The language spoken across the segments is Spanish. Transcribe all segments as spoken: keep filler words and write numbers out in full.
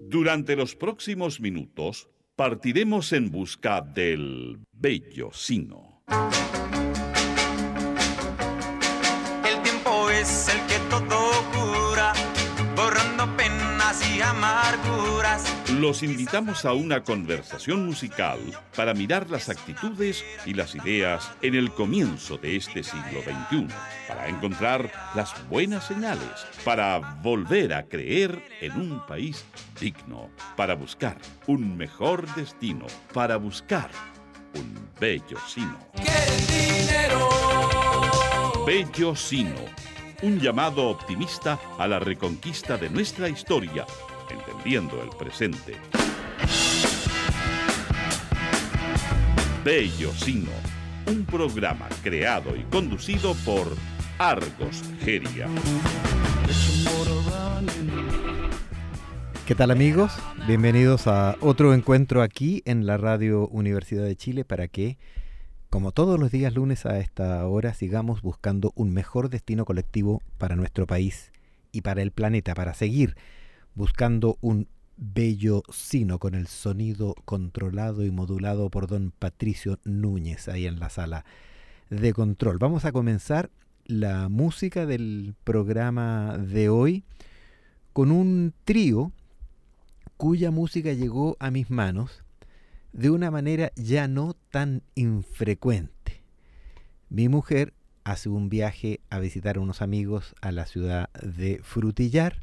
Durante los próximos minutos partiremos en busca del bello sino. El tiempo es el que todo cura, borrando penas y amarguras. Los invitamos a una conversación musical para mirar las actitudes y las ideas en el comienzo de este siglo veintiuno, para encontrar las buenas señales, para volver a creer en un país digno, para buscar un mejor destino, para buscar un bello sino. ¿Quieres dinero? Bello sino, un llamado optimista a la reconquista de nuestra historia, entendiendo el presente. Bello Sino, un programa creado y conducido por Argos Geria. ¿Qué tal, amigos? Bienvenidos a otro encuentro aquí en la Radio Universidad de Chile para que, como todos los días lunes a esta hora, sigamos buscando un mejor destino colectivo para nuestro país y para el planeta, para seguir buscando un bello sino con el sonido controlado y modulado por don Patricio Núñez ahí en la sala de control. Vamos a comenzar la música del programa de hoy con un trío cuya música llegó a mis manos de una manera ya no tan infrecuente. Mi mujer hace un viaje a visitar a unos amigos a la ciudad de Frutillar.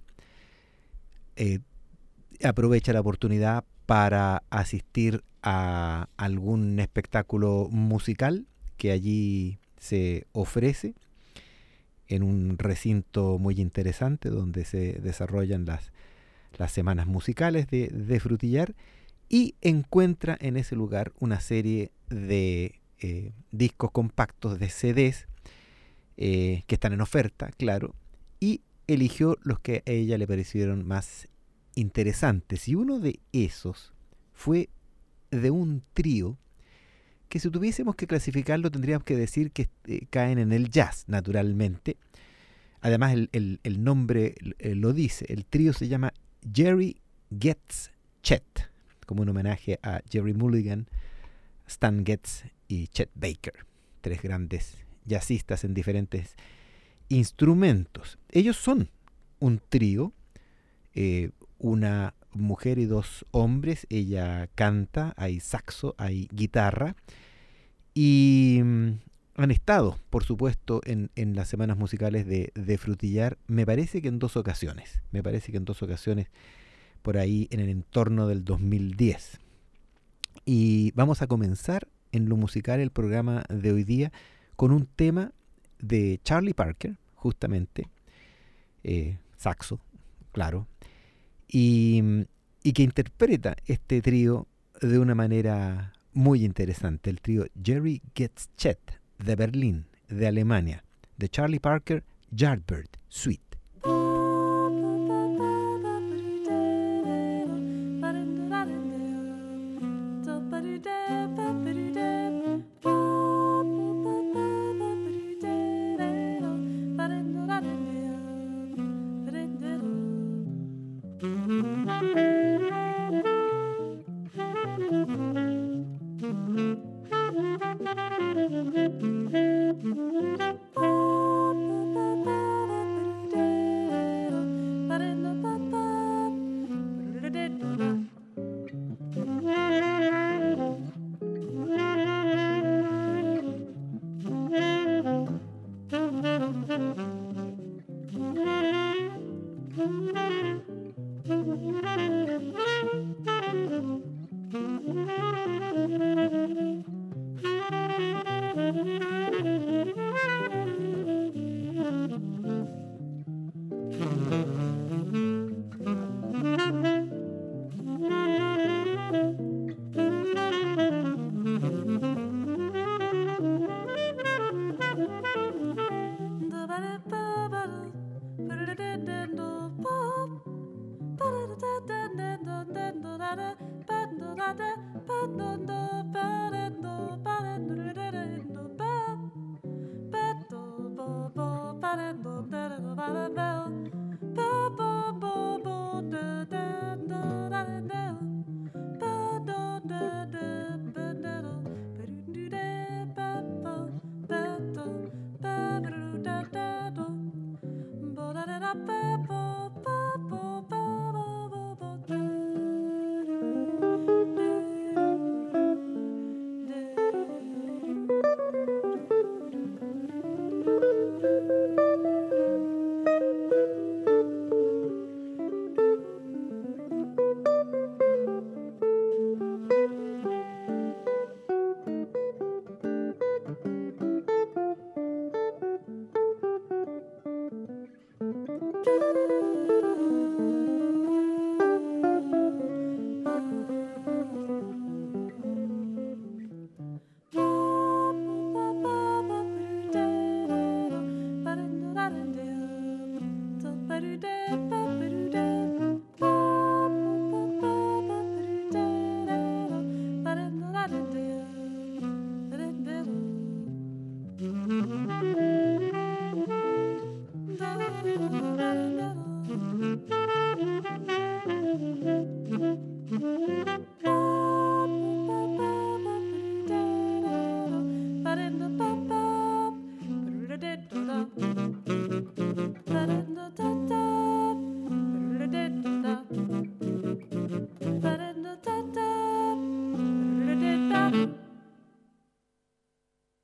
Eh, aprovecha la oportunidad para asistir a algún espectáculo musical que allí se ofrece en un recinto muy interesante donde se desarrollan las, las semanas musicales de, de Frutillar, y encuentra en ese lugar una serie de eh, discos compactos, de C Ds eh, que están en oferta, claro, y eligió los que a ella le parecieron más interesantes. Y uno de esos fue de un trío que, si tuviésemos que clasificarlo, tendríamos que decir que eh, caen en el jazz, naturalmente. Además, el, el, el nombre eh, lo dice. El trío se llama Jerry Getz Chet, como un homenaje a Jerry Mulligan, Stan Getz y Chet Baker, tres grandes jazzistas en diferentes instrumentos. Ellos son un trío, eh, una mujer y dos hombres. Ella canta, hay saxo, hay guitarra, y mm, han estado, por supuesto, en, en las semanas musicales de, de Frutillar, me parece que en dos ocasiones, me parece que en dos ocasiones por ahí en el entorno del dos mil diez. Y vamos a comenzar en lo musical el programa de hoy día con un tema de Charlie Parker, justamente, eh, saxo, claro, y, y que interpreta este trío de una manera muy interesante, el trío Jerry Getz Chet de Berlín, de Alemania, de Charlie Parker, Yardbird Suite. Ba-da-ba-ba-da, ba-da-da-da-da-ba.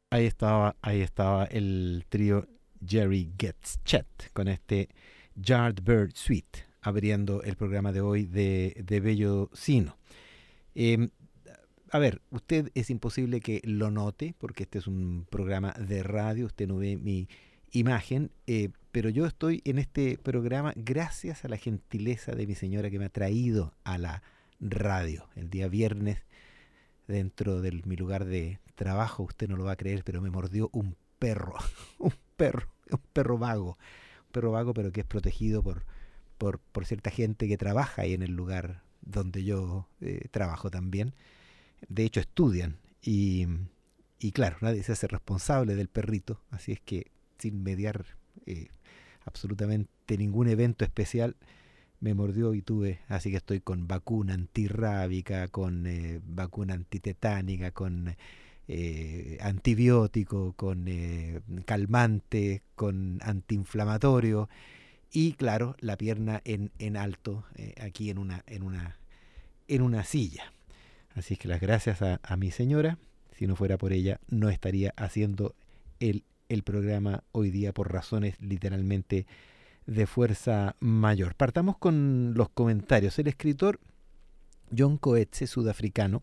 Ahí estaba, ahí estaba el trío Jerry Gets Chet con este Yardbird Suite, abriendo el programa de hoy de, de Bello Sino. Eh, a ver, usted es imposible que lo note, porque este es un programa de radio, usted no ve mi imagen, eh, pero yo estoy en este programa gracias a la gentileza de mi señora que me ha traído a la radio. El día viernes, dentro de mi lugar de trabajo, usted no lo va a creer, pero me mordió un perro, un perro, un perro vago, un perro vago, pero que es protegido por, por, por cierta gente que trabaja ahí en el lugar donde yo eh, trabajo también. De hecho, estudian y, y claro, nadie se hace responsable del perrito, así es que sin mediar eh, absolutamente ningún evento especial, me mordió y tuve, así que estoy con vacuna antirrábica, con eh, vacuna antitetánica, con eh, antibiótico, con eh, calmante, con antiinflamatorio y claro, la pierna en, en alto, eh, aquí en una, en, una, en una silla. Así que las gracias a, a mi señora, si no fuera por ella no estaría haciendo el, el programa hoy día por razones literalmente de fuerza mayor. Partamos con los comentarios. El escritor John Coetzee, sudafricano,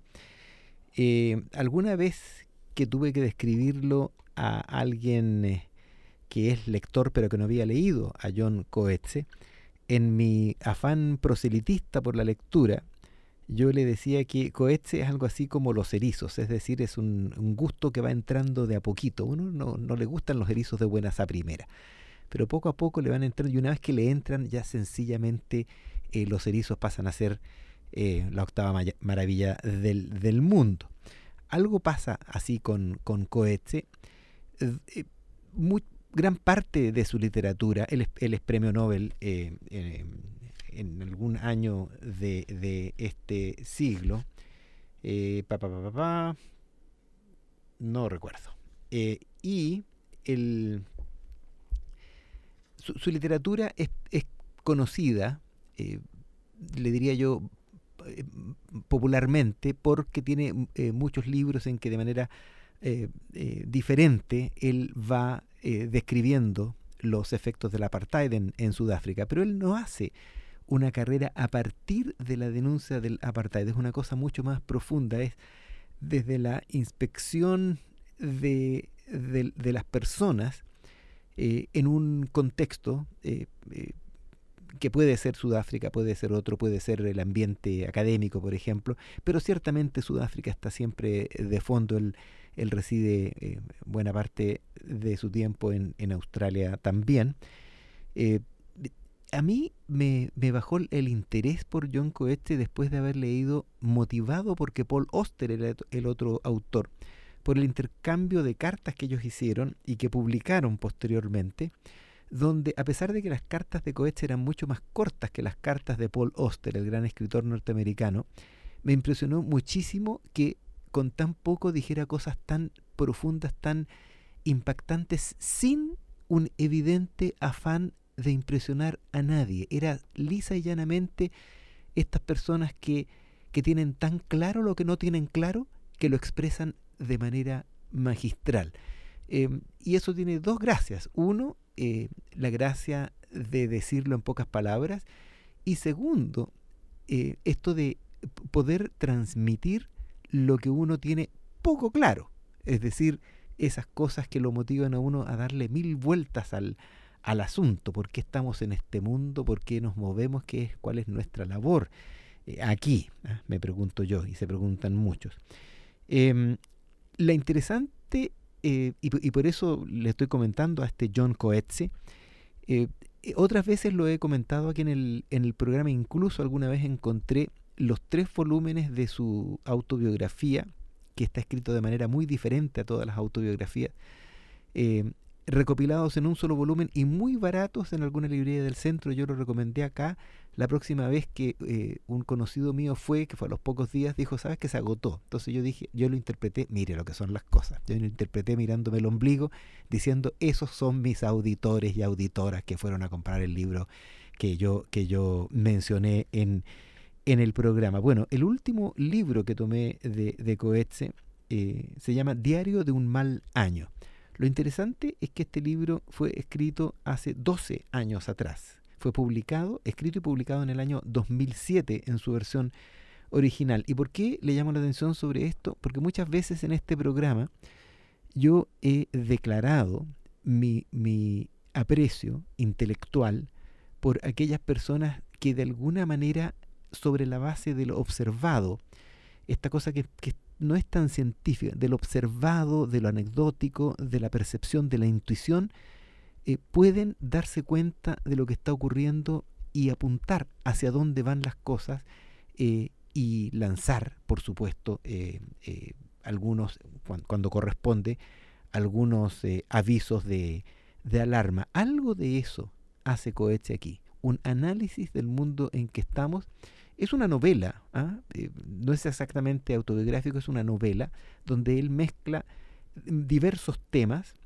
eh, alguna vez que tuve que describirlo a alguien eh, que es lector pero que no había leído a John Coetzee, en mi afán proselitista por la lectura, yo le decía que Coetzee es algo así como los erizos, es decir, es un, un gusto que va entrando de a poquito. Uno no, no le gustan los erizos de buenas a primera, pero poco a poco le van entrando y una vez que le entran ya sencillamente eh, los erizos pasan a ser eh, la octava ma- maravilla del, del mundo. Algo pasa así con, con Coetzee. Eh, muy, gran parte de su literatura, él es, él es premio Nobel eh, eh, en algún año de, de este siglo, eh, pa, pa, pa, pa, pa, no recuerdo. Eh, y el... Su, su literatura es, es conocida, eh, le diría yo, eh, popularmente, porque tiene eh, muchos libros en que de manera eh, eh, diferente él va eh, describiendo los efectos del apartheid en, en Sudáfrica. Pero él no hace una carrera a partir de la denuncia del apartheid, es una cosa mucho más profunda, es desde la inspección de, de, de las personas, Eh, en un contexto eh, eh, que puede ser Sudáfrica, puede ser otro, puede ser el ambiente académico, por ejemplo, pero ciertamente Sudáfrica está siempre de fondo. Él, él reside eh, buena parte de su tiempo en, en Australia también. Eh, a mí me, me bajó el interés por John Coetzee después de haber leído, motivado porque Paul Auster era el otro autor, por el intercambio de cartas que ellos hicieron y que publicaron posteriormente, donde a pesar de que las cartas de Coetzee eran mucho más cortas que las cartas de Paul Auster, el gran escritor norteamericano, me impresionó muchísimo que con tan poco dijera cosas tan profundas, tan impactantes, sin un evidente afán de impresionar a nadie. Era lisa y llanamente estas personas que, que tienen tan claro lo que no tienen claro, que lo expresan de manera magistral. Eh, y eso tiene dos gracias. Uno, eh, la gracia de decirlo en pocas palabras. Y segundo, eh, esto de poder transmitir lo que uno tiene poco claro. Es decir, esas cosas que lo motivan a uno a darle mil vueltas al, al asunto. ¿Por qué estamos en este mundo? ¿Por qué nos movemos? ¿Qué es, cuál es nuestra labor eh, aquí? ¿eh? Me pregunto yo y se preguntan muchos. Eh, La interesante, eh, y, y por eso le estoy comentando a este John Coetzee, eh, otras veces lo he comentado aquí en el, en el programa, incluso alguna vez encontré los tres volúmenes de su autobiografía, que está escrito de manera muy diferente a todas las autobiografías, eh, recopilados en un solo volumen y muy baratos en alguna librería del centro. Yo lo recomendé acá. La próxima vez que eh, un conocido mío fue, que fue a los pocos días, dijo, ¿sabes que se agotó? Entonces yo dije, yo lo interpreté, mire lo que son las cosas, yo lo interpreté mirándome el ombligo, diciendo, esos son mis auditores y auditoras que fueron a comprar el libro que yo, que yo mencioné en, en el programa. Bueno, el último libro que tomé de, de Coetzee eh, se llama Diario de un mal año. Lo interesante es que este libro fue escrito hace doce años atrás. Fue publicado, escrito y publicado en el año dos mil siete en su versión original. ¿Y por qué le llamo la atención sobre esto? Porque muchas veces en este programa yo he declarado mi, mi aprecio intelectual por aquellas personas que de alguna manera, sobre la base de lo observado, esta cosa que, que no es tan científica, de lo observado, de lo anecdótico, de la percepción, de la intuición, eh, pueden darse cuenta de lo que está ocurriendo y apuntar hacia dónde van las cosas eh, y lanzar, por supuesto, eh, eh, algunos, cuando, cuando corresponde, algunos eh, avisos de, de alarma. Algo de eso hace Coetzee aquí, un análisis del mundo en que estamos. Es una novela, ¿ah? eh, no es exactamente autobiográfico, es una novela donde él mezcla diversos temas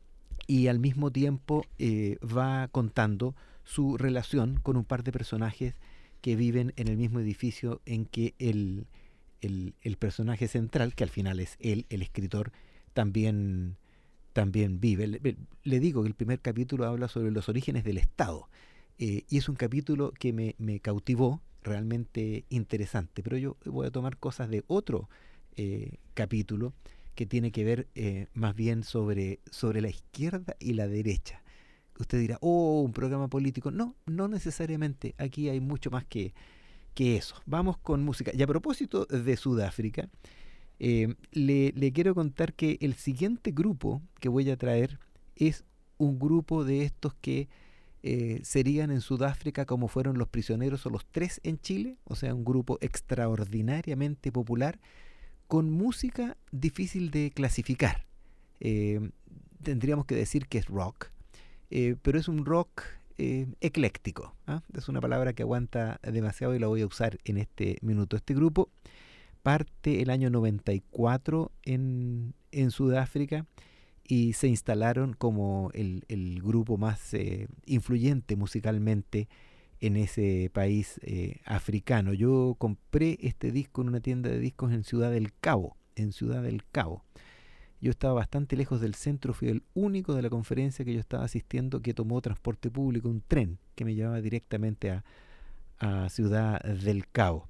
y al mismo tiempo eh, va contando su relación con un par de personajes que viven en el mismo edificio en que el, el, el personaje central, que al final es él, el escritor, también, también vive. Le, le digo que el primer capítulo habla sobre los orígenes del Estado eh, y es un capítulo que me, me cautivó, realmente interesante, pero yo voy a tomar cosas de otro eh, capítulo que tiene que ver eh, más bien sobre, sobre la izquierda y la derecha. Usted dirá, oh, un programa político. No, no necesariamente. Aquí hay mucho más que, que eso. Vamos con música. Y a propósito de Sudáfrica, eh, le, le quiero contar que el siguiente grupo que voy a traer es un grupo de estos que Eh, serían en Sudáfrica como fueron los Prisioneros o los Tres en Chile, o sea, un grupo extraordinariamente popular con música difícil de clasificar. Eh, tendríamos que decir que es rock, eh, pero es un rock eh, ecléctico, ¿ah? Es una palabra que aguanta demasiado y la voy a usar en este minuto. Este grupo parte el año noventa y cuatro en, en Sudáfrica y se instalaron como el, el grupo más eh, influyente musicalmente en ese país eh, africano. Yo compré este disco en una tienda de discos en Ciudad del Cabo, en Ciudad del Cabo. Yo estaba bastante lejos del centro, fui el único de la conferencia que yo estaba asistiendo que tomó transporte público, un tren que me llevaba directamente a, a Ciudad del Cabo.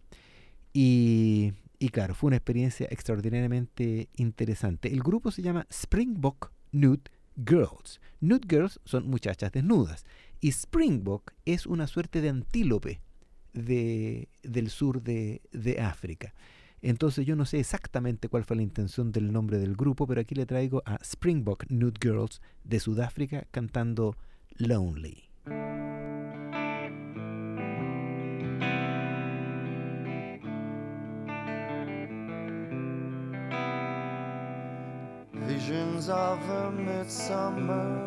Y... Y claro, fue una experiencia extraordinariamente interesante. El grupo se llama Springbok Nude Girls. Nude Girls son muchachas desnudas. Y Springbok es una suerte de antílope de, del sur de, de África. Entonces yo no sé exactamente cuál fue la intención del nombre del grupo, pero aquí le traigo a Springbok Nude Girls de Sudáfrica cantando Lonely. Visions of a midsummer,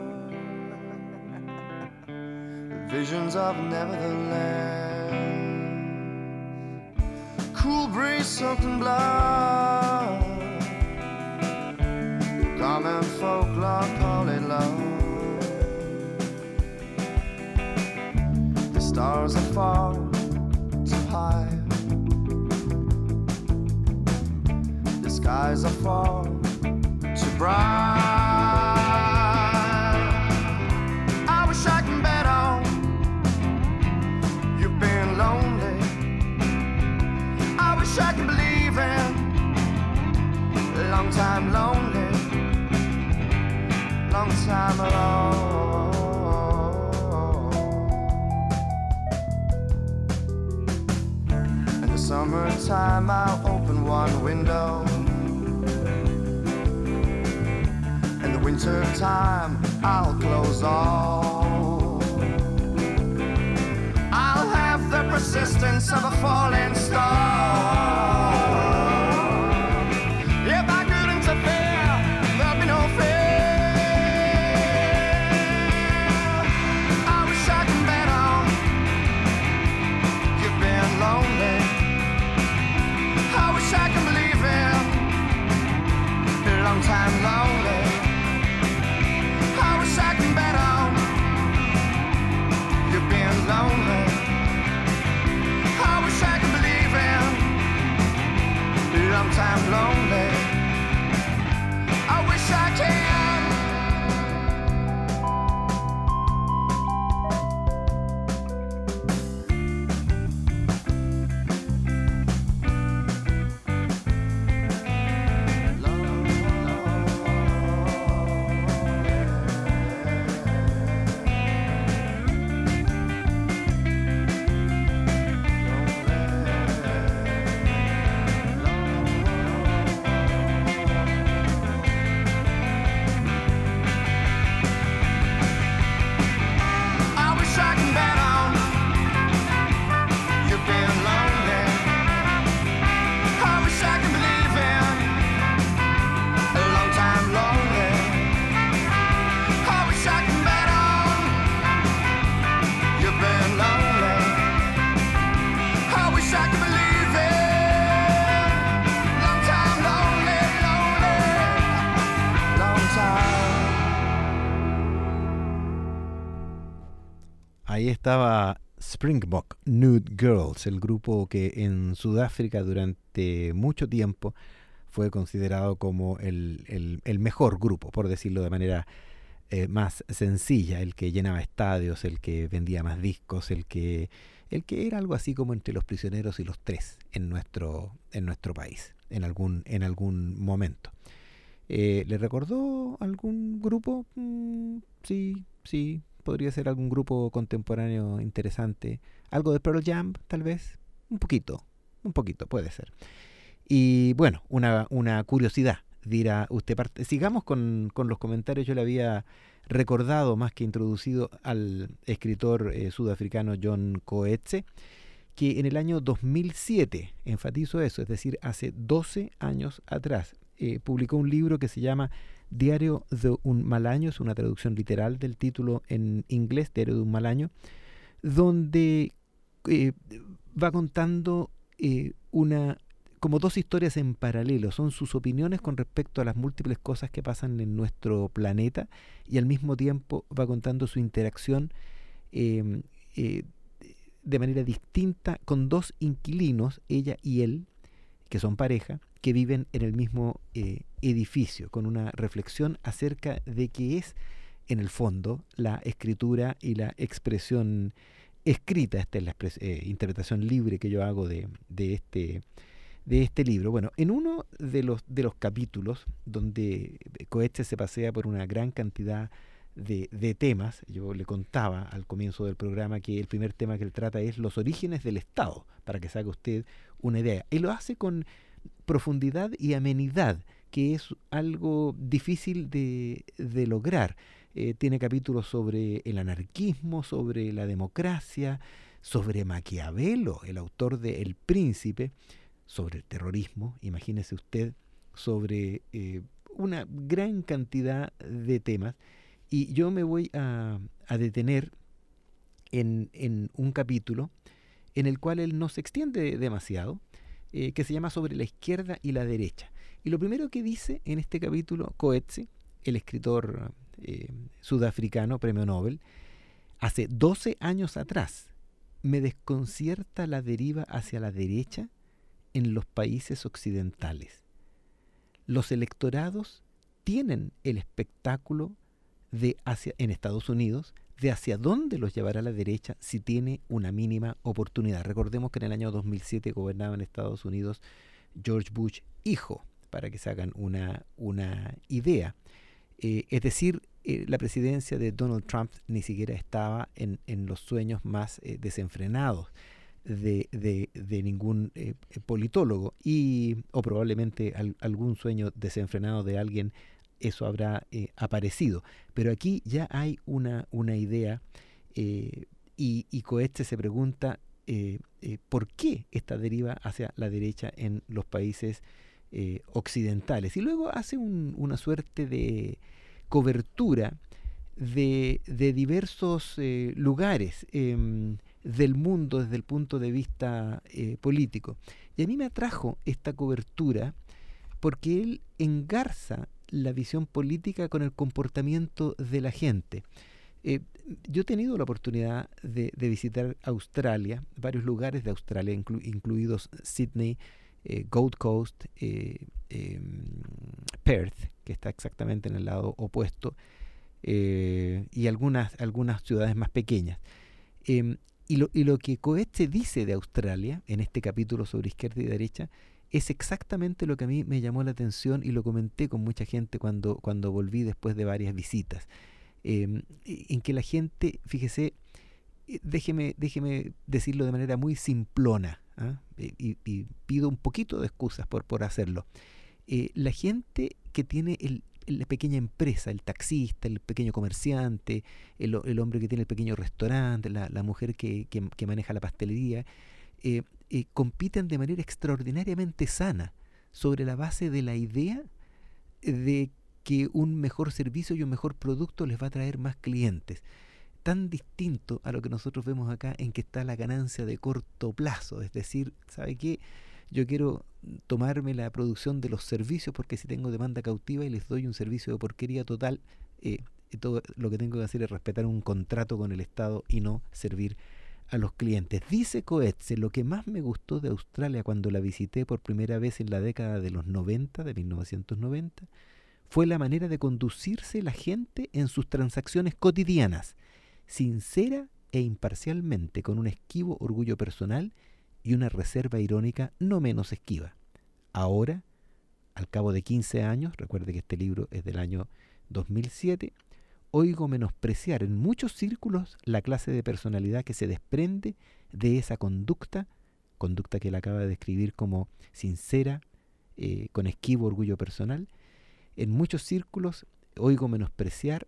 visions of nevertheless, cool breeze soaked in blood, common folklore call it love. The stars are far too high, the skies are far too bright. I wish I can bet on you've been lonely. I wish I could believe in a long time lonely, long time alone. In the summertime I'll open one window, winter time I'll close all. I'll have the persistence of a falling star. If I could interfere, there'd be no fear. I wish I could bet on you've been lonely. I wish I could believe in a long time lonely. I can bet on you've been lonely. I wish I could believe in a long time lonely. estaba Springbok Nude Girls, el grupo que en Sudáfrica durante mucho tiempo fue considerado como el, el, el mejor grupo, por decirlo de manera eh, más sencilla, el que llenaba estadios, el que vendía más discos, el que, el que era algo así como entre Los Prisioneros y Los Tres en nuestro, en nuestro país, en algún, en algún momento. Eh, ¿Le recordó algún grupo? Mm, sí, sí, podría ser algún grupo contemporáneo interesante. ¿Algo de Pearl Jam, tal vez? Un poquito, un poquito, puede ser. Y bueno, una, una curiosidad, dirá usted. Parte. Sigamos con, con los comentarios. Yo le había recordado, más que introducido, al escritor eh, sudafricano John Coetzee, que en el año dos mil siete, enfatizo eso, es decir, hace doce años atrás, eh, publicó un libro que se llama Diario de un mal año, es una traducción literal del título en inglés, Diario de un mal año, donde eh, va contando eh, una... como dos historias en paralelo. Son sus opiniones con respecto a las múltiples cosas que pasan en nuestro planeta, y al mismo tiempo va contando su interacción eh, eh, de manera distinta con dos inquilinos, ella y él, que son pareja, que viven en el mismo eh, edificio, con una reflexión acerca de qué es, en el fondo, la escritura y la expresión escrita. Esta es la expres- eh, interpretación libre que yo hago de, de este de este libro. Bueno, en uno de los de los capítulos donde Coetzee se pasea por una gran cantidad de, de temas, yo le contaba al comienzo del programa que el primer tema que él trata es los orígenes del Estado, para que se haga usted una idea. Y lo hace con profundidad y amenidad, que es algo difícil de, de lograr. Eh, tiene capítulos sobre el anarquismo, sobre la democracia, sobre Maquiavelo, el autor de El Príncipe, sobre el terrorismo, imagínese usted, sobre eh, una gran cantidad de temas. Y yo me voy a, a detener en, en un capítulo en el cual él no se extiende demasiado, eh, que se llama Sobre la izquierda y la derecha. Y lo primero que dice en este capítulo Coetzee, el escritor eh, sudafricano, premio Nobel, hace doce años atrás, me desconcierta la deriva hacia la derecha en los países occidentales. Los electorados tienen el espectáculo de hacia, en Estados Unidos, de hacia dónde los llevará la derecha si tiene una mínima oportunidad. Recordemos que en el año dos mil siete gobernaba en Estados Unidos George Bush hijo, para que se hagan una, una idea. Eh, es decir, eh, la presidencia de Donald Trump ni siquiera estaba en, en los sueños más eh, desenfrenados de, de, de ningún eh, politólogo, y, o probablemente al, algún sueño desenfrenado de alguien, eso habrá eh, aparecido. Pero aquí ya hay una, una idea, eh, y, y Coetzee se pregunta eh, eh, por qué esta deriva hacia la derecha en los países eh, occidentales. Y luego hace un, una suerte de cobertura de, de diversos eh, lugares eh, del mundo desde el punto de vista eh, político. Y a mí me atrajo esta cobertura porque él engarza la visión política con el comportamiento de la gente. Eh, yo he tenido la oportunidad de, de visitar Australia, varios lugares de Australia, inclu, incluidos Sydney, eh, Gold Coast, eh, eh, Perth, que está exactamente en el lado opuesto, eh, y algunas, algunas ciudades más pequeñas. Eh, y, lo, y lo que Coetzee dice de Australia, en este capítulo sobre izquierda y derecha, es exactamente lo que a mí me llamó la atención, y lo comenté con mucha gente cuando, cuando volví después de varias visitas. Eh, en que la gente, fíjese, déjeme, déjeme decirlo de manera muy simplona, ¿eh? y, y pido un poquito de excusas por, por hacerlo. Eh, la gente que tiene el, la pequeña empresa, el taxista, el pequeño comerciante, el, el hombre que tiene el pequeño restaurante, la, la mujer que, que, que maneja la pastelería, eh, eh, compiten de manera extraordinariamente sana sobre la base de la idea de que un mejor servicio y un mejor producto les va a traer más clientes. Tan distinto a lo que nosotros vemos acá, en que está la ganancia de corto plazo. Es decir, ¿sabe qué? Yo quiero tomarme la producción de los servicios porque si tengo demanda cautiva y les doy un servicio de porquería total, eh, y todo lo que tengo que hacer es respetar un contrato con el Estado y no servir a los clientes. Dice Coetzee, lo que más me gustó de Australia cuando la visité por primera vez en la década de los noventa, de mil novecientos noventa, fue la manera de conducirse la gente en sus transacciones cotidianas, sincera e imparcialmente, con un esquivo orgullo personal y una reserva irónica no menos esquiva. Ahora, al cabo de quince años, recuerde que este libro es del año dos mil siete, oigo menospreciar en muchos círculos la clase de personalidad que se desprende de esa conducta, conducta que él acaba de describir como sincera, eh, con esquivo orgullo personal. En muchos círculos oigo menospreciar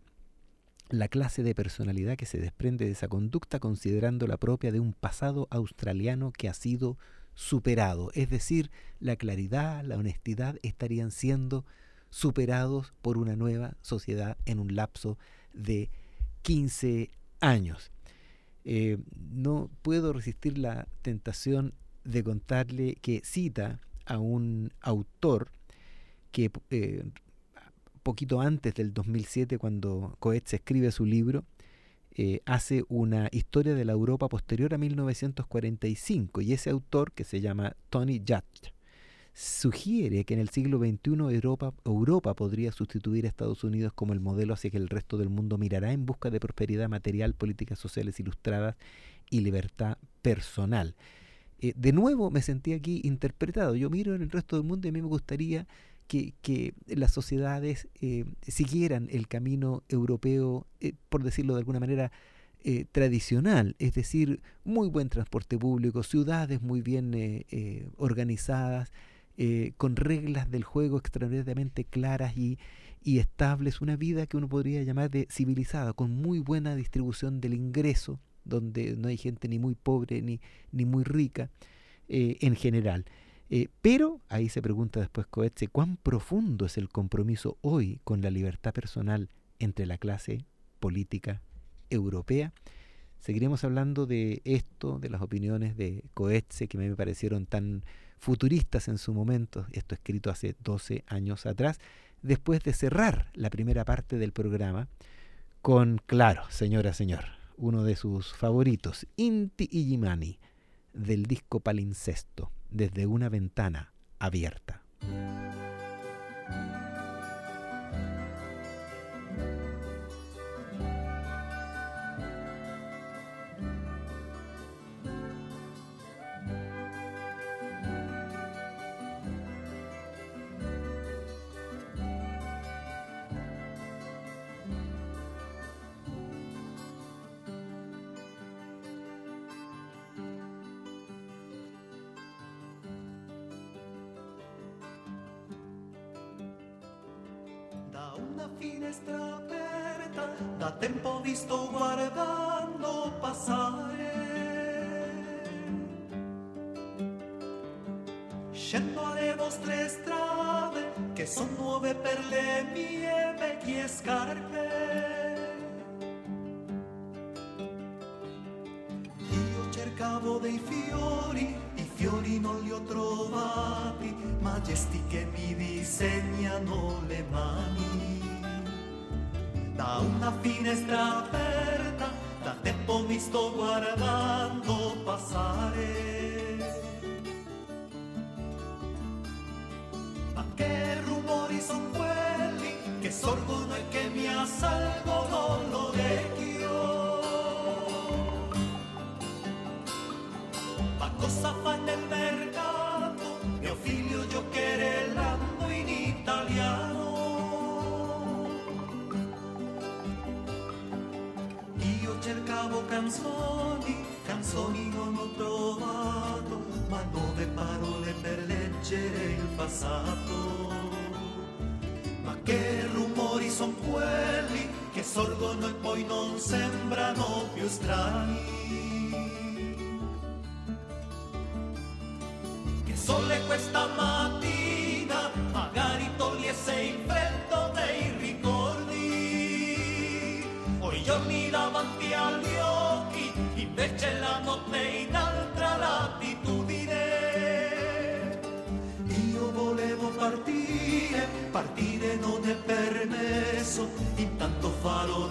la clase de personalidad que se desprende de esa conducta, considerándola propia de un pasado australiano que ha sido superado. Es decir, la claridad, la honestidad estarían siendo superados por una nueva sociedad en un lapso de quince años. Eh, no puedo resistir la tentación de contarle que cita a un autor que eh, poquito antes del dos mil siete, cuando Coetzee escribe su libro, eh, hace una historia de la Europa posterior a mil novecientos cuarenta y cinco, y ese autor, que se llama Tony Judt, sugiere que en el siglo veintiuno Europa, Europa podría sustituir a Estados Unidos como el modelo hacia que el resto del mundo mirará en busca de prosperidad material, políticas sociales ilustradas y libertad personal. Eh, de nuevo me sentí aquí interpretado. Yo miro en el resto del mundo y a mí me gustaría que, que las sociedades eh, siguieran el camino europeo, eh, por decirlo de alguna manera, eh, tradicional, es decir, muy buen transporte público, ciudades muy bien eh, eh, organizadas, eh, con reglas del juego extraordinariamente claras y, y estables, una vida que uno podría llamar de civilizada, con muy buena distribución del ingreso, donde no hay gente ni muy pobre ni, ni muy rica eh, en general. Eh, pero, ahí se pregunta después Coetzee, ¿cuán profundo es el compromiso hoy con la libertad personal entre la clase política europea? Seguiremos hablando de esto, de las opiniones de Coetzee, que me parecieron tan futuristas en su momento, esto escrito hace doce años atrás, después de cerrar la primera parte del programa con, claro, señora, señor, uno de sus favoritos, Inti Illimani, del disco Palincesto, Desde una ventana abierta. Finestra aperta, da tempo vi sto guardando passare. Scendo alle vostre strade, che son nuove per le mie vecchie scarpe. Io cercavo dei fiori, i fiori non li ho trovati, ma gesti che mi disegnano le mani. Da una finestra aperta, da tempo mi sto guardando passare. Ma che rumori son quelli che sorgono e che mi assalgono l'orecchio? Ma cosa fa nel mercato mio figlio giocherellando in italiano? Cercavo canzoni, canzoni non ho trovato, ma nuove parole per leggere il passato. Ma che rumori son quelli che sorgono e poi non sembrano più strani? Che sole questa mattina magari togliesse il freddo dei ricordi. Ho i giorni davanti agli occhi, invece la notte in altra latitudine. Io volevo partire, partire non è permesso, intanto farò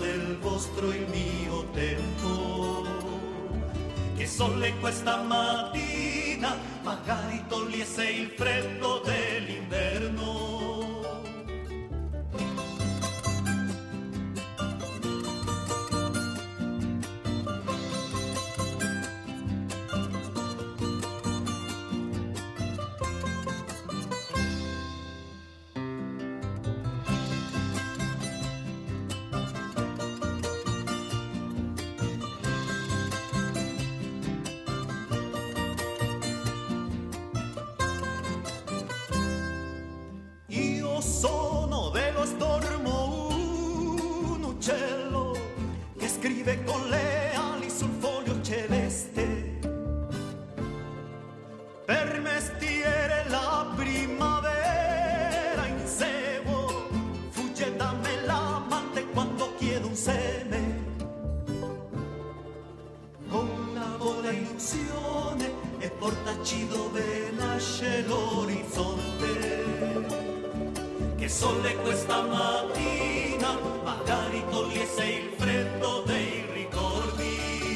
nostro il mio tempo, che sole questa mattina magari togliesse il freddo dell'inverno. Sono dello stormo un uccello che scrive con le ali sul foglio celeste. Per mestiere la primavera inseguo, fugge da me l'amante quando chiedo un seme. Con una vola illusione e portaci dove nasce l'orizzonte. Che sole questa mattina magari togliesse il freddo dei ricordi.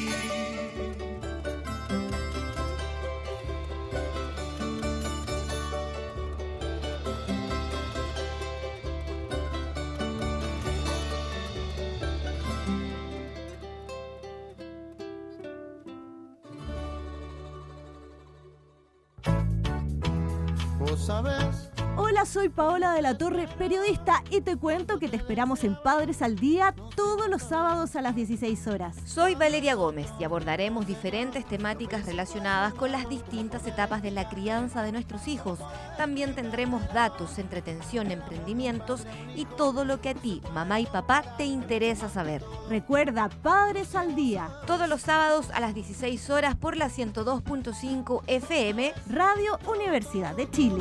¿Vos sabés? Hola, soy Paola de la Torre, periodista, y te cuento que te esperamos en Padres al Día todos los sábados a las dieciséis horas. Soy Valeria Gómez y abordaremos diferentes temáticas relacionadas con las distintas etapas de la crianza de nuestros hijos. También tendremos datos, entretención, emprendimientos y todo lo que a ti, mamá y papá, te interesa saber. Recuerda, Padres al Día. Todos los sábados a las dieciséis horas por la ciento dos punto cinco F M, Radio Universidad de Chile.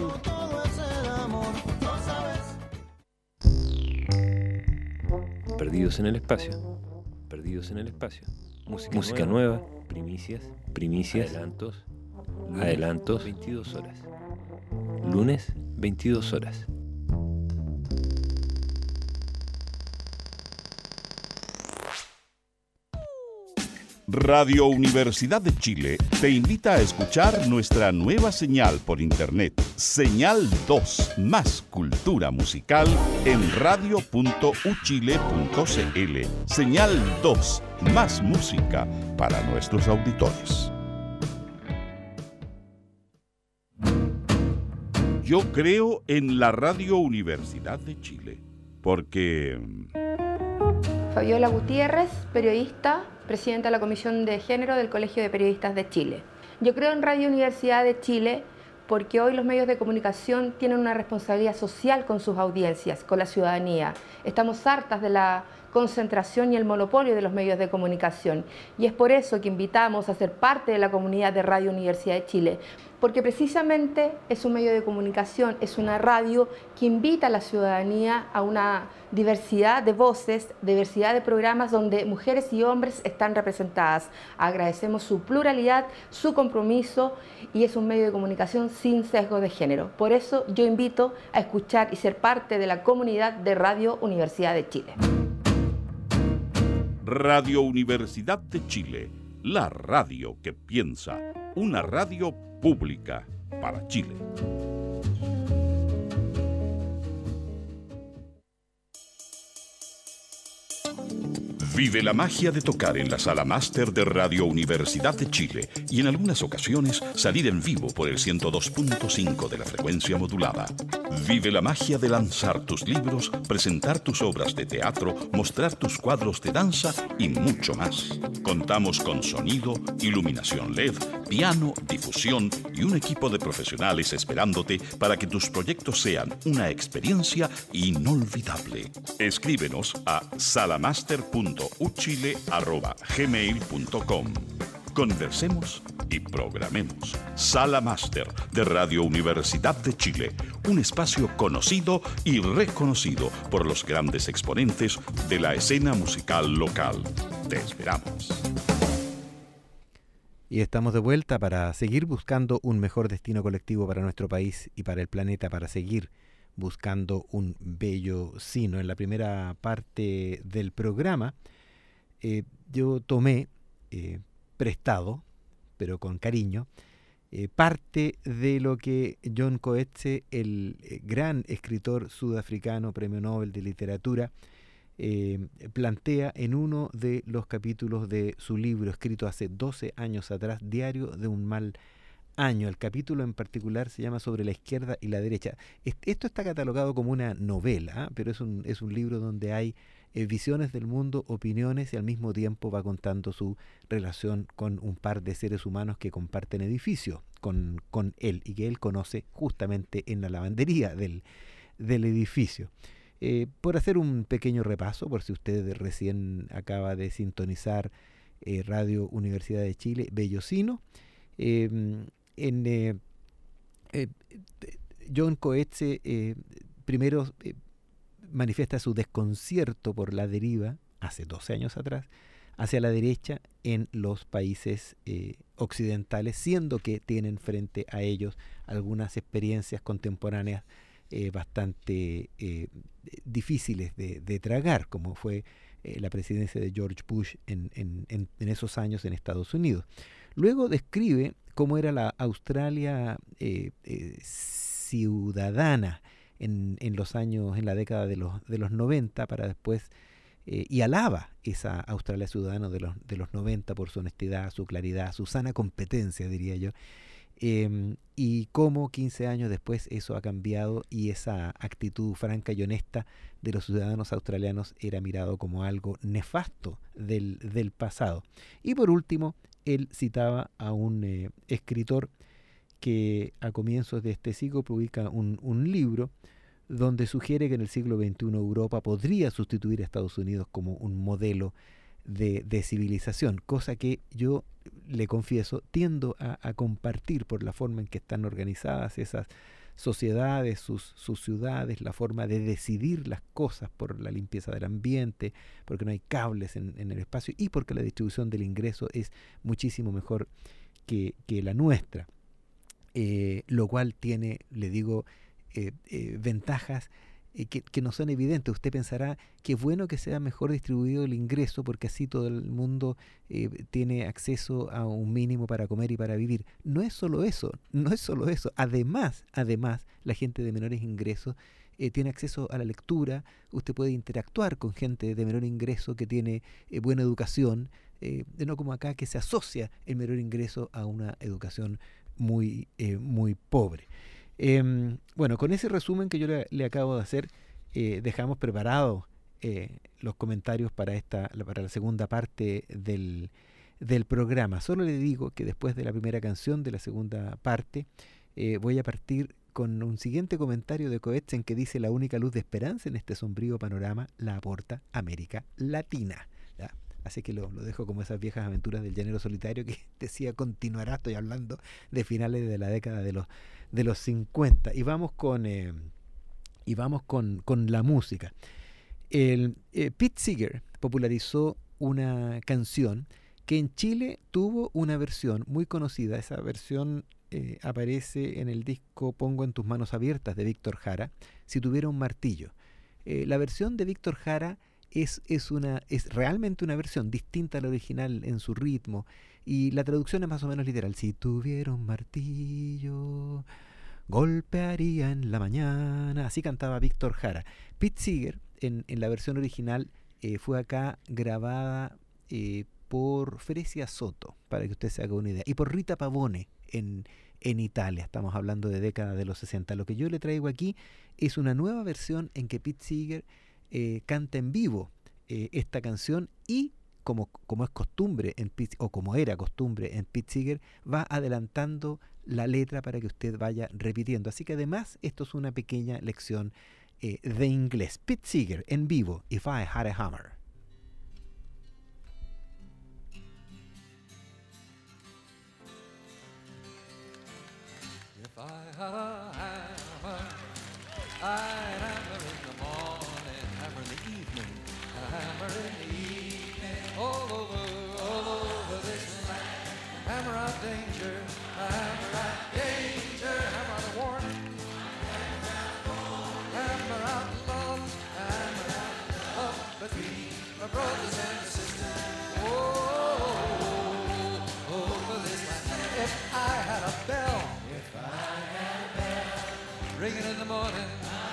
Perdidos en el espacio, perdidos en el espacio. Música, Música nueva, nueva, primicias, primicias, adelantos, lunes, adelantos, veintidós horas. Lunes, veintidós horas. Radio Universidad de Chile te invita a escuchar nuestra nueva señal por internet, Señal dos, más cultura musical en radio punto u chile punto c l. Señal dos, más música para nuestros auditores. Yo creo en la Radio Universidad de Chile, porque... Fabiola Gutiérrez, periodista, presidenta de la Comisión de Género del Colegio de Periodistas de Chile. Yo creo en Radio Universidad de Chile porque hoy los medios de comunicación tienen una responsabilidad social con sus audiencias, con la ciudadanía. Estamos hartas de la concentración y el monopolio de los medios de comunicación. Y es por eso que invitamos a ser parte de la comunidad de Radio Universidad de Chile, porque precisamente es un medio de comunicación, es una radio que invita a la ciudadanía a una diversidad de voces, diversidad de programas donde mujeres y hombres están representadas. Agradecemos su pluralidad, su compromiso, y es un medio de comunicación sin sesgo de género. Por eso yo invito a escuchar y ser parte de la comunidad de Radio Universidad de Chile. Radio Universidad de Chile, la radio que piensa, una radio pública para Chile. Vive la magia de tocar en la sala máster de Radio Universidad de Chile y en algunas ocasiones salir en vivo por el ciento dos punto cinco de la frecuencia modulada. Vive la magia de lanzar tus libros, presentar tus obras de teatro, mostrar tus cuadros de danza y mucho más. Contamos con sonido, iluminación L E D, piano, difusión y un equipo de profesionales esperándote para que tus proyectos sean una experiencia inolvidable. Escríbenos a salamaster punto u chile arroba gmail punto com. Conversemos y programemos. Sala Máster de Radio Universidad de Chile, un espacio conocido y reconocido por los grandes exponentes de la escena musical local. Te esperamos. Y estamos de vuelta para seguir buscando un mejor destino colectivo para nuestro país y para el planeta, para seguir buscando un bello sino. En la primera parte del programa eh, yo tomé eh, prestado, pero con cariño, eh, parte de lo que John Coetzee, el eh, gran escritor sudafricano, premio Nobel de Literatura, eh, plantea en uno de los capítulos de su libro, escrito hace doce años atrás, Diario de un mal año. El capítulo en particular se llama Sobre la izquierda y la derecha. Esto está catalogado como una novela, ¿eh? pero es un, es un libro donde hay eh, visiones del mundo, opiniones, y al mismo tiempo va contando su relación con un par de seres humanos que comparten edificio con, con él y que él conoce justamente en la lavandería del, del edificio. Eh, por hacer un pequeño repaso, por si usted recién acaba de sintonizar eh, Radio Universidad de Chile, Bellocino, eh, en, eh, eh, John Coetzee eh, primero eh, manifiesta su desconcierto por la deriva, hace doce años atrás, hacia la derecha en los países eh, occidentales, siendo que tienen frente a ellos algunas experiencias contemporáneas eh, bastante eh, difíciles de, de tragar, como fue eh, la presidencia de George Bush en, en, en, en esos años en Estados Unidos. Luego describe cómo era la Australia eh, eh, ciudadana en, en los años, en la década de los, de los noventa, para después, eh, y alaba esa Australia ciudadana de los, de los noventa por su honestidad, su claridad, su sana competencia, diría yo, eh, y cómo quince años después eso ha cambiado y esa actitud franca y honesta de los ciudadanos australianos era mirado como algo nefasto del, del pasado. Y por último, él citaba a un eh, escritor que a comienzos de este siglo publica un, un libro donde sugiere que en el siglo veintiuno Europa podría sustituir a Estados Unidos como un modelo de, de civilización, cosa que yo, le confieso, tiendo a, a compartir por la forma en que están organizadas esas sociedades, sus, sus ciudades, la forma de decidir las cosas, por la limpieza del ambiente, porque no hay cables en, en el espacio y porque la distribución del ingreso es muchísimo mejor que, que la nuestra, eh, lo cual tiene, le digo, eh, eh, ventajas eh, que, que no son evidentes. Usted pensará que es bueno que sea mejor distribuido el ingreso porque así todo el mundo eh, tiene acceso a un mínimo para comer y para vivir. No es solo eso, no es solo eso. Además, además, la gente de menores ingresos eh, tiene acceso a la lectura. Usted puede interactuar con gente de menor ingreso que tiene eh, buena educación, eh, no como acá, que se asocia el menor ingreso a una educación muy, eh, muy pobre. Eh, bueno, con ese resumen que yo le, le acabo de hacer, eh, dejamos preparados eh, los comentarios para esta, para la segunda parte del, del programa. Solo le digo que después de la primera canción de la segunda parte, eh, voy a partir con un siguiente comentario de Coetzee en que dice: la única luz de esperanza en este sombrío panorama la aporta América Latina. ¿Ya? Así que lo, lo dejo como esas viejas aventuras del llanero solitario que decía continuará. Estoy hablando de finales de la década de los de los cincuenta. Y vamos con eh, y vamos con, con la música. El, eh, Pete Seeger popularizó una canción que en Chile tuvo una versión muy conocida. Esa versión eh, aparece en el disco Pongo en tus manos abiertas de Víctor Jara, Si tuviera un martillo. Eh, la versión de Víctor Jara es, es, una, es realmente una versión distinta a la original en su ritmo, y la traducción es más o menos literal. Si tuviera un martillo, golpearía en la mañana. Así cantaba Víctor Jara. Pete Seeger, en, en la versión original, eh, fue acá grabada eh, por Fresia Soto, para que usted se haga una idea, y por Rita Pavone en, en Italia. Estamos hablando de década de los sesenta. Lo que yo le traigo aquí es una nueva versión en que Pete Seeger eh, canta en vivo eh, esta canción, y como, como es costumbre en Pete, o como era costumbre en Pete Seeger, va adelantando la letra para que usted vaya repitiendo. Así que además esto es una pequeña lección eh, de inglés. Pete Seeger en vivo, If I Had a Hammer. If I had a hammer, I'd hammer in the morning, hammer in the evening, a hammer in the evening, all over, all over this land. Hammer out danger, a hammer out danger, hammer out a warning, hammer out love, hammer out love between my brothers and sisters. Drink it in the morning.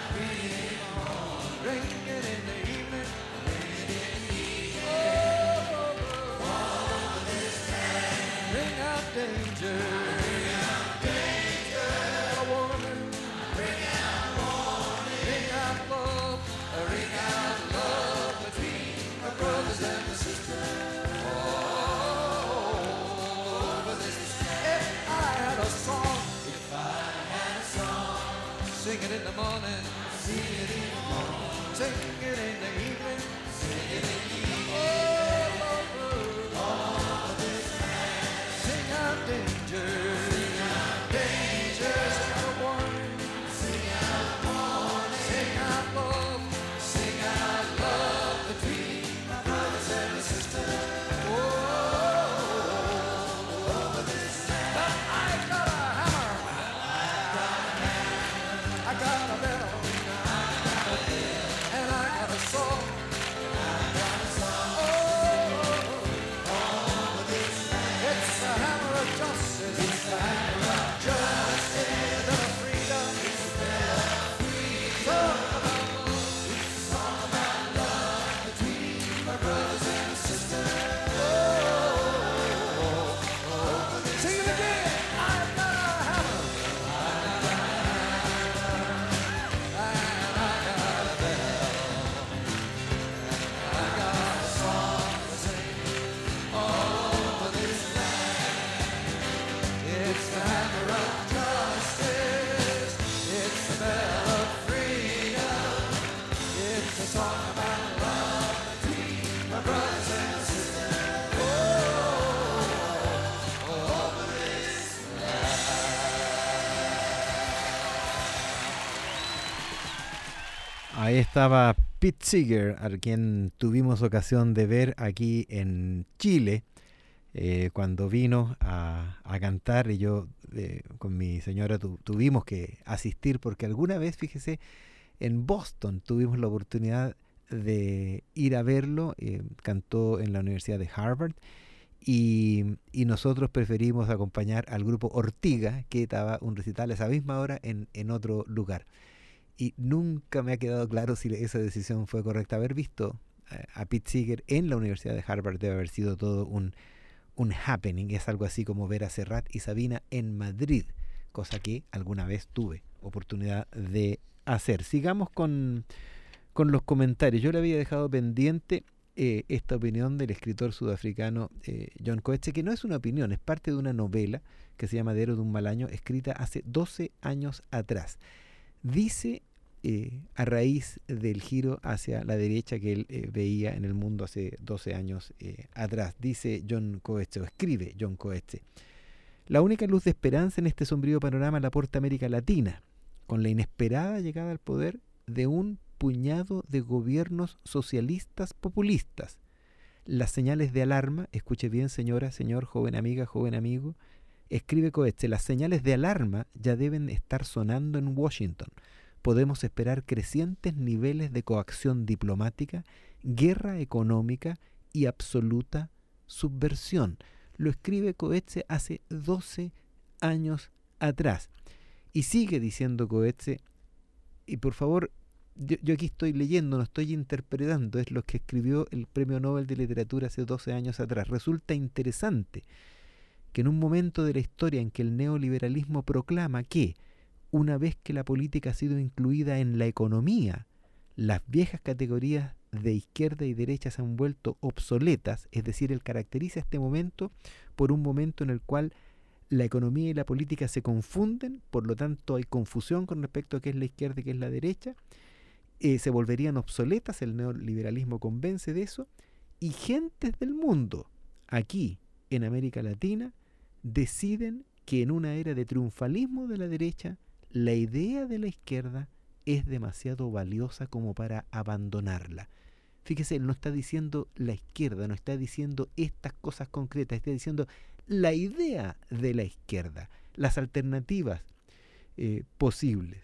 Drink it in the evening. Oh, bring out danger. Bring out danger. A woman. Bring out warning. Bring out love. Bring out love between my brothers and my sisters. Oh, but this is if I had a song. If I had a song. Sing it in the morning. Sing it in the morning. Sing it in the evening. Sing it in the evening. Oh, oh, oh, this man. Sing out danger. Sing out danger. Sing out warning. Sing out warning. Sing out love. Sing out love between my brothers and my sisters. Oh, oh, this man. But I got a hammer. I got a bell. And I got a sword. It's the hammer of justice. It's the hammer of justice. And of freedom. It's the song about love. It's a song about love between my brothers and my sisters. Oh, oh, oh. Sing it again. I've got a hammer. And I got a bell. I got a song to sing all over this land. It's the hammer of justice. It's the bell of freedom. It's a song about love between my brothers and my sisters. Oh, over this Ahí estaba Pete Seeger, a quien tuvimos ocasión de ver aquí en Chile, eh, cuando vino a, a cantar, y yo eh, con mi señora tu, tuvimos que asistir, porque alguna vez, fíjese, en Boston tuvimos la oportunidad de ir a verlo. Eh, cantó en la Universidad de Harvard, y, y nosotros preferimos acompañar al grupo Ortiga, que estaba un recital a esa misma hora en, en otro lugar. Y nunca me ha quedado claro si esa decisión fue correcta. Haber visto eh, a Pete Seeger en la Universidad de Harvard debe haber sido todo un, un happening. Es algo así como ver a Serrat y Sabina en Madrid, cosa que alguna vez tuve oportunidad de hacer. Sigamos con, con los comentarios. Yo le había dejado pendiente eh, esta opinión del escritor sudafricano eh, John Coetzee, que no es una opinión, es parte de una novela que se llama Diario de un mal año, escrita hace doce años atrás. Dice, eh, a raíz del giro hacia la derecha que él eh, veía en el mundo hace doce años eh, atrás, dice John Coetzee, o escribe John Coetzee: la única luz de esperanza en este sombrío panorama la aporta América Latina, con la inesperada llegada al poder de un puñado de gobiernos socialistas populistas. Las señales de alarma, escuche bien señora, señor, joven amiga, joven amigo, escribe Coetzee, las señales de alarma ya deben estar sonando en Washington. Podemos esperar crecientes niveles de coacción diplomática, guerra económica y absoluta subversión. Lo escribe Coetzee hace doce años atrás. Y sigue diciendo Coetzee, y por favor, yo, yo aquí estoy leyendo, no estoy interpretando, es lo que escribió el Premio Nobel de Literatura hace doce años atrás. Resulta interesante que en un momento de la historia en que el neoliberalismo proclama que, una vez que la política ha sido incluida en la economía, las viejas categorías de izquierda y derecha se han vuelto obsoletas, es decir, él caracteriza este momento por un momento en el cual la economía y la política se confunden, por lo tanto hay confusión con respecto a qué es la izquierda y qué es la derecha, eh, se volverían obsoletas, el neoliberalismo convence de eso, y gentes del mundo, aquí en América Latina, deciden que en una era de triunfalismo de la derecha, la idea de la izquierda es demasiado valiosa como para abandonarla. Fíjese, él no está diciendo la izquierda, no está diciendo estas cosas concretas, está diciendo la idea de la izquierda, las alternativas eh, posibles.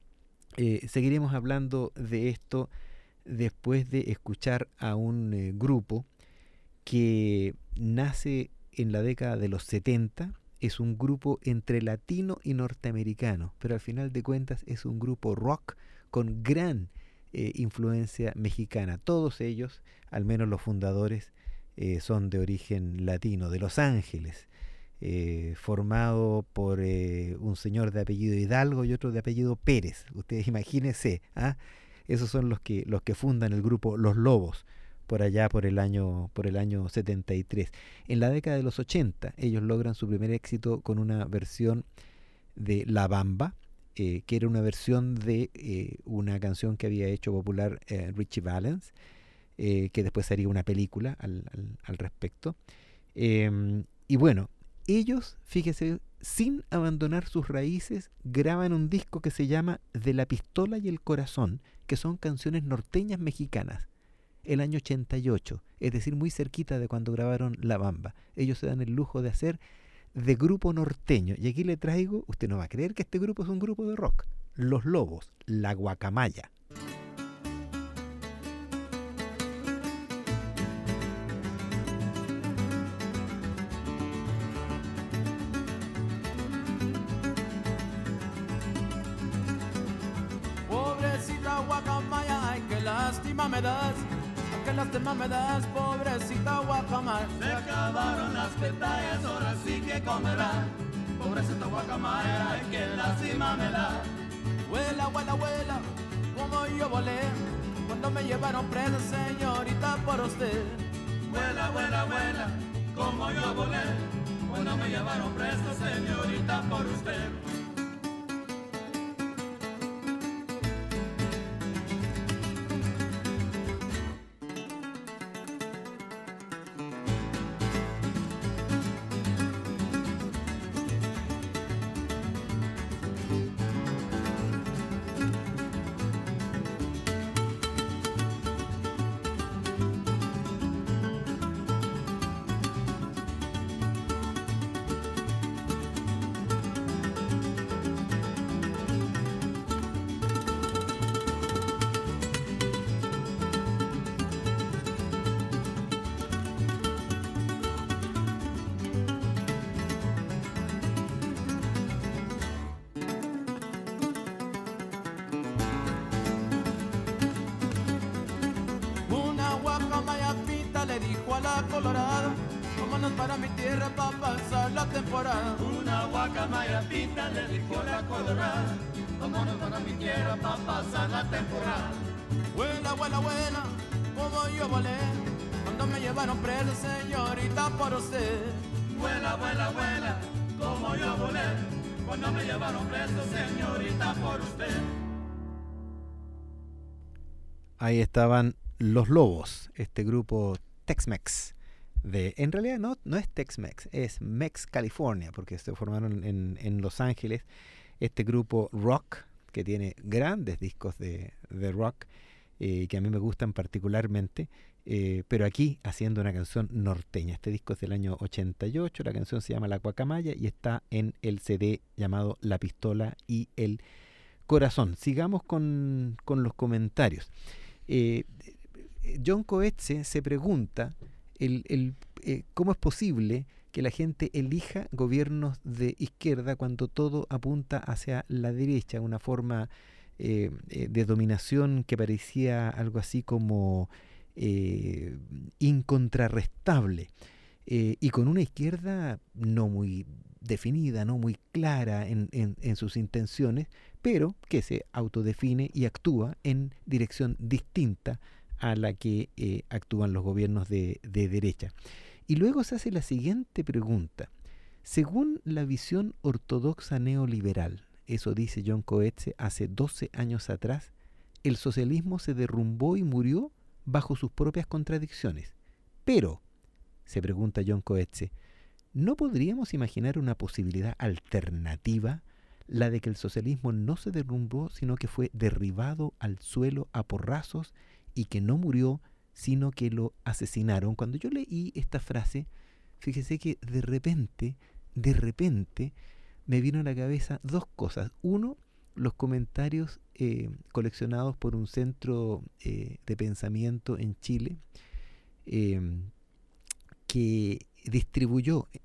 Eh, seguiremos hablando de esto después de escuchar a un eh, grupo que nace en la década de los setenta es un grupo entre latino y norteamericano, pero al final de cuentas es un grupo rock con gran eh, influencia mexicana. Todos ellos, al menos los fundadores, eh, son de origen latino, de Los Ángeles, eh, formado por eh, un señor de apellido Hidalgo y otro de apellido Pérez. Ustedes imagínense, ¿ah? Esos son los que, los que fundan el grupo Los Lobos, por allá por el año por el año setenta y tres. En la década de los ochenta ellos logran su primer éxito con una versión de La Bamba, eh, que era una versión de eh, una canción que había hecho popular eh, Richie Valens, eh, que después haría una película al, al, al respecto. Eh, y bueno, ellos, fíjese, sin abandonar sus raíces, graban un disco que se llama De la Pistola y el Corazón, que son canciones norteñas mexicanas, el año ochenta y ocho, es decir, muy cerquita de cuando grabaron La Bamba. Ellos se dan el lujo de hacer de grupo norteño. Y aquí le traigo, usted no va a creer que este grupo es un grupo de rock, Los Lobos, La Guacamaya. Pobrecita guacamaya, ay, qué lástima me das. Qué lástima me das, pobrecita guacamaya. Se acabaron las petayas, ahora sí que comerá. Pobrecita guacamaya, ay, qué lástima me da. Huela, huela, huela, como yo volé cuando me llevaron presa, señorita, por usted. Huela, huela, huela, como yo volé cuando me llevaron presa, señorita, por usted. Colorado, vámonos para mi tierra para pasar la temporada. Una guacamaya pinta le dijo a la colorada, vámonos para mi tierra para pasar la temporada. Huela, huela, huela, como yo volé cuando me llevaron preso, señorita, por usted. Huela, huela, huela, como yo volé cuando me llevaron preso, señorita, por usted. Ahí estaban Los Lobos, este grupo Tex-Mex. De, en realidad no, no es Tex-Mex, es Mex California, porque se formaron en, en Los Ángeles este grupo rock que tiene grandes discos de, de rock eh, que a mí me gustan particularmente, eh, pero aquí haciendo una canción norteña. Este disco es del año ochenta y ocho, la canción se llama La Guacamaya y está en el C D llamado La Pistola y el Corazón. Sigamos con, con los comentarios. Eh, John Coetze se pregunta el, el, eh, cómo es posible que la gente elija gobiernos de izquierda cuando todo apunta hacia la derecha, una forma eh, eh, de dominación que parecía algo así como eh, incontrarrestable, eh, y con una izquierda no muy definida, no muy clara en, en, en sus intenciones, pero que se autodefine y actúa en dirección distinta a la que eh, actúan los gobiernos de, de derecha. Y luego se hace la siguiente pregunta. Según la visión ortodoxa neoliberal, eso dice John Coetze hace doce años atrás, el socialismo se derrumbó y murió bajo sus propias contradicciones. Pero, se pregunta John Coetze, ¿no podríamos imaginar una posibilidad alternativa, la de que el socialismo no se derrumbó, sino que fue derribado al suelo a porrazos y que no murió, sino que lo asesinaron? Cuando yo leí esta frase, fíjese que de repente, de repente, me vino a la cabeza dos cosas. Uno, los comentarios eh, coleccionados por un centro eh, de pensamiento en Chile, eh, que distribuyó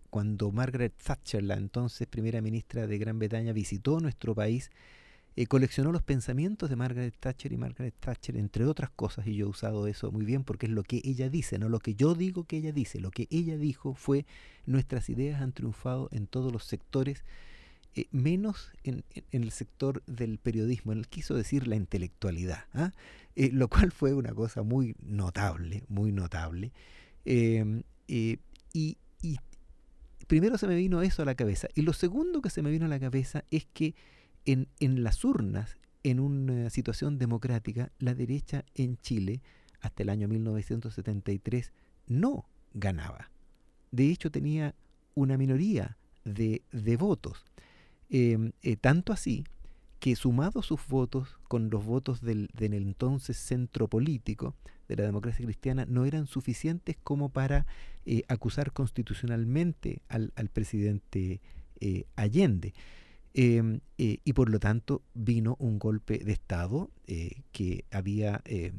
cuando Margaret Thatcher, la entonces primera ministra de Gran Bretaña, visitó nuestro país, eh, coleccionó los pensamientos de Margaret Thatcher y Margaret Thatcher, entre otras cosas, y yo he usado eso muy bien porque es lo que ella dice, no lo que yo digo que ella dice. Lo que ella dijo fue: nuestras ideas han triunfado en todos los sectores, eh, menos en, en, en el sector del periodismo, en el quiso decir la intelectualidad, ¿ah? eh, lo cual fue una cosa muy notable, muy notable. Eh, eh, y, y primero se me vino eso a la cabeza. Y lo segundo que se me vino a la cabeza es que en, en las urnas, en una situación democrática, la derecha en Chile, hasta el año mil novecientos setenta y tres, no ganaba. De hecho, tenía una minoría de, de votos. Eh, eh, tanto así que, sumados sus votos con los votos del, del entonces centro político de la democracia cristiana, no eran suficientes como para eh, acusar constitucionalmente al, al presidente eh, Allende. Eh, eh, y por lo tanto vino un golpe de Estado eh, que había, eh,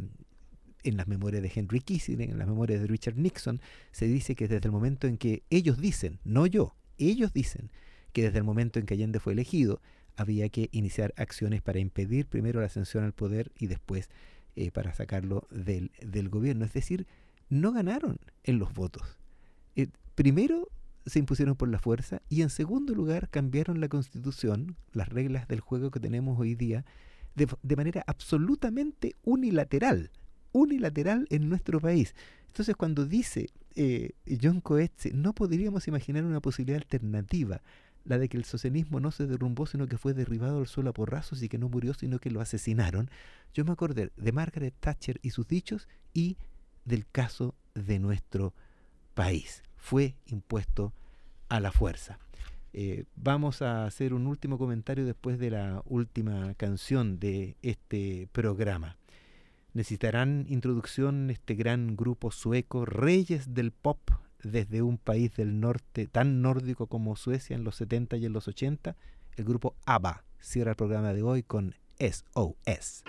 en las memorias de Henry Kissinger, en las memorias de Richard Nixon, se dice que desde el momento en que ellos dicen, no yo, ellos dicen que desde el momento en que Allende fue elegido, había que iniciar acciones para impedir primero la ascensión al poder y después eh, para sacarlo del, del gobierno. Es decir, no ganaron en los votos. Eh, primero se impusieron por la fuerza y en segundo lugar cambiaron la Constitución, las reglas del juego que tenemos hoy día, de, de manera absolutamente unilateral, unilateral en nuestro país. Entonces, cuando dice eh, John Coetzee, no podríamos imaginar una posibilidad alternativa, la de que el socialismo no se derrumbó, sino que fue derribado al suelo a porrazos, y que no murió, sino que lo asesinaron. Yo me acordé de Margaret Thatcher y sus dichos y del caso de nuestro país. Fue impuesto a la fuerza. Eh, vamos a hacer un último comentario después de la última canción de este programa. Necesitarán introducción este gran grupo sueco, reyes del pop, desde un país del norte tan nórdico como Suecia en los setenta y en los ochenta. El grupo ABBA cierra el programa de hoy con S O S.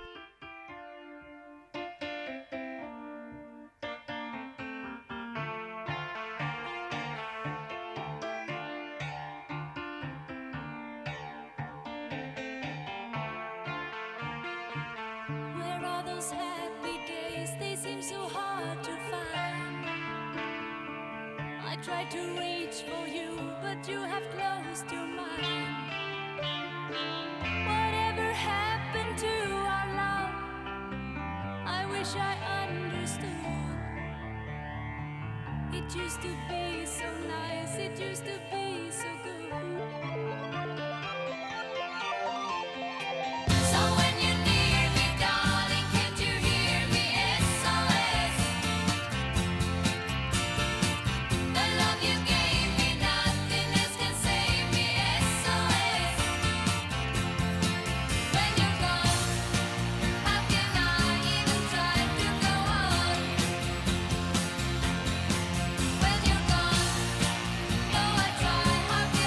Tried to reach for you, but you have closed your mind. Whatever happened to our love? I wish I understood. It used to be so nice, it used to be so good. How can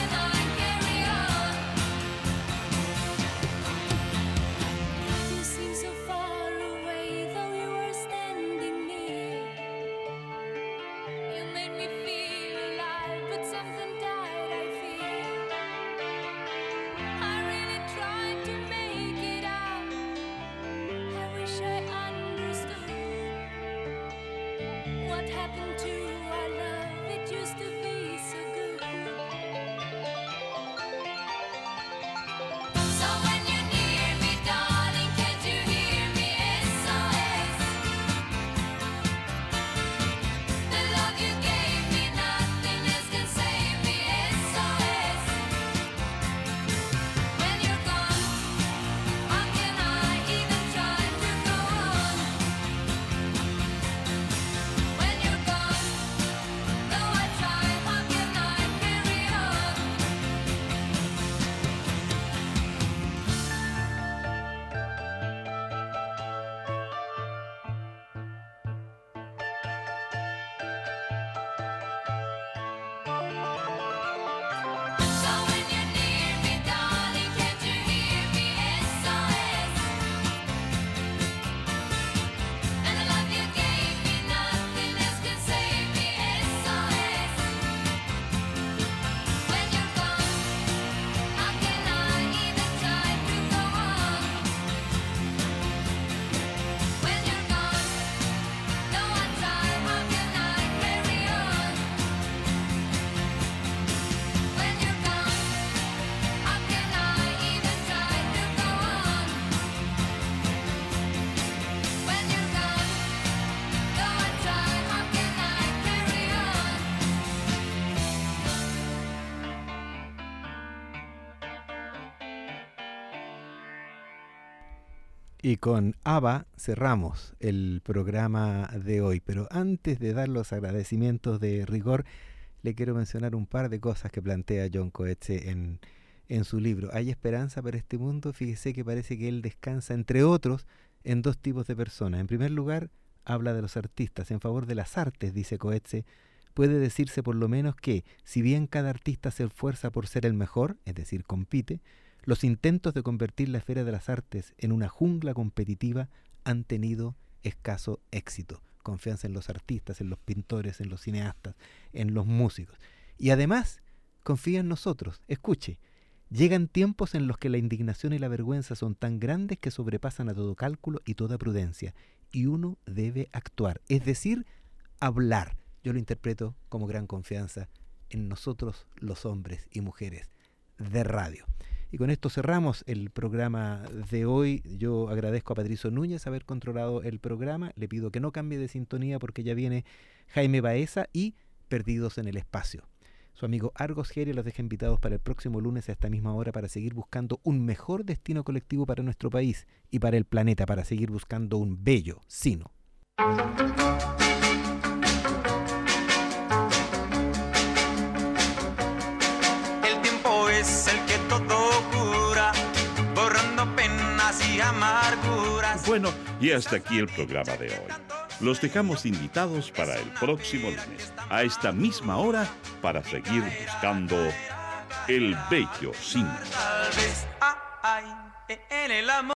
Y con ABBA cerramos el programa de hoy. Pero antes de dar los agradecimientos de rigor, le quiero mencionar un par de cosas que plantea John Coetzee en, en su libro. ¿Hay esperanza para este mundo? Fíjese que parece que él descansa, entre otros, en dos tipos de personas. En primer lugar, habla de los artistas. En favor de las artes, dice Coetzee, puede decirse por lo menos que, si bien cada artista se esfuerza por ser el mejor, es decir, compite, los intentos de convertir la esfera de las artes en una jungla competitiva han tenido escaso éxito. Confianza en los artistas, en los pintores, en los cineastas, en los músicos. Y además, confía en nosotros. Escuche, llegan tiempos en los que la indignación y la vergüenza son tan grandes que sobrepasan a todo cálculo y toda prudencia. Y uno debe actuar, es decir, hablar. Yo lo interpreto como gran confianza en nosotros, los hombres y mujeres de radio. Y con esto cerramos el programa de hoy. Yo agradezco a Patricio Núñez haber controlado el programa. Le pido que no cambie de sintonía porque ya viene Jaime Baeza y Perdidos en el Espacio. Su amigo Argos Geria los deja invitados para el próximo lunes a esta misma hora para seguir buscando un mejor destino colectivo para nuestro país y para el planeta, para seguir buscando un bello sino. El tiempo es el que todo cura, borrando penas y amarguras. Bueno, y hasta aquí el programa de hoy. Los dejamos invitados para el próximo lunes, a esta misma hora, para seguir buscando el bello sino. Tal vez, ay, en el amor.